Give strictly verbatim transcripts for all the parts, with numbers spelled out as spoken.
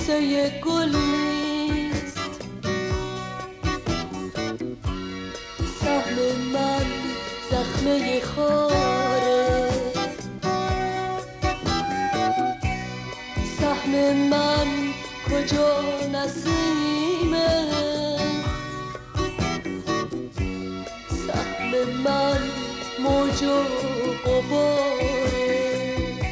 بوسه گل نیست، سهم من زخمه خاره، سهم من کجا نسیمه، سهم من موج و غباره.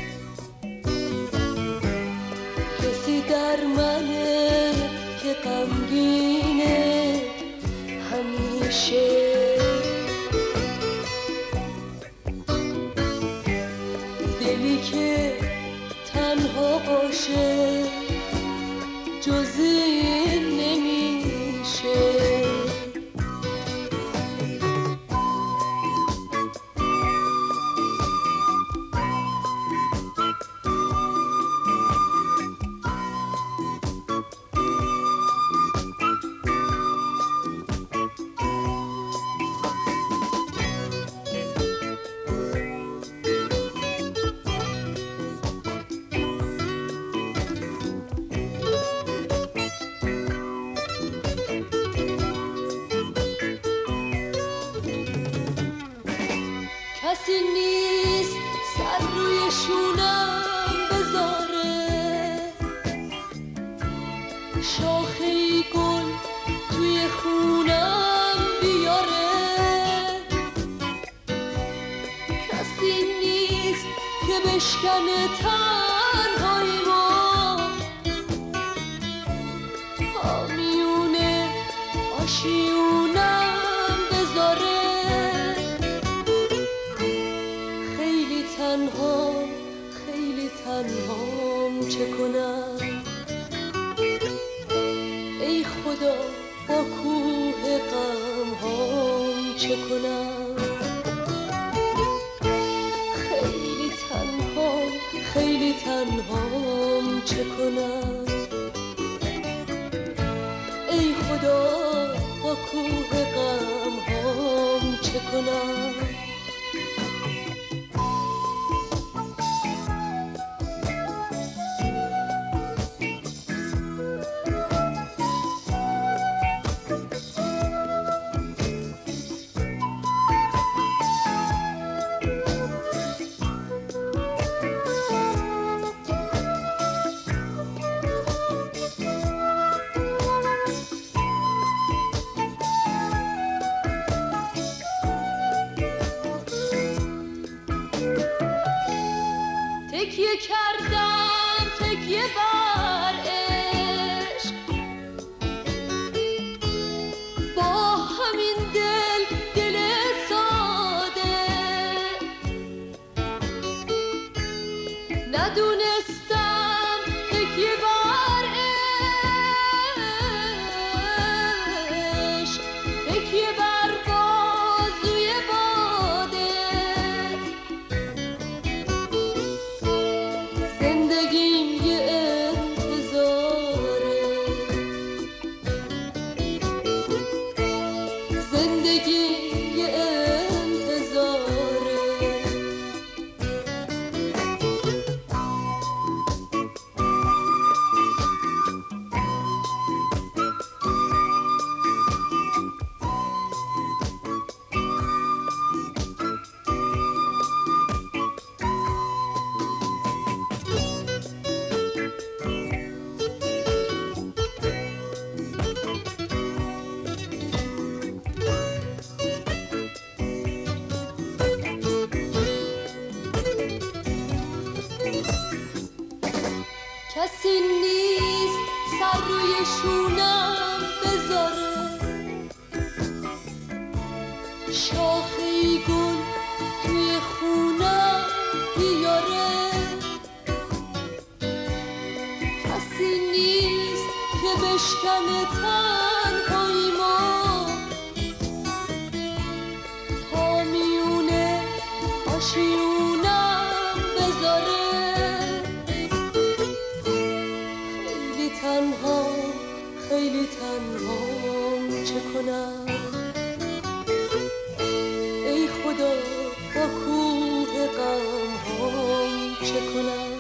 کسی در منه که غمگینه همیشه، دلی که تنها باشه جز این نمیشه. کسی نیست سر روی شونم بذاره، شاخه گل توی خونم بیاره. کسی نیست که بشکنه تنهاییمو، پامیونه آشیونم بذاره. تنها خیلی تنهام چه کنم، ای خدا با کوه غمهام چه کنم. خیلی تنهام خیلی تنهام چه کنم، ای خدا با کوه غمهام چه کنم. تکیه کردم تکیه بر عشق، با همین دل دل ساده. ندونستم تکیه بر عشق، تکیه بر بازوی باده. زندگیم یه انتظاره، زندگیم یه انتظاره. کسی نیست سر روی شونم بذاره، شاخه گل توی خونم بیاره. کسی نیست که بشکنه تنهاییمو، پامیونه آشیونم بذاره. تنها خیلی تنهام چه کنم، ای خدا با کوه غمهام چه کنم.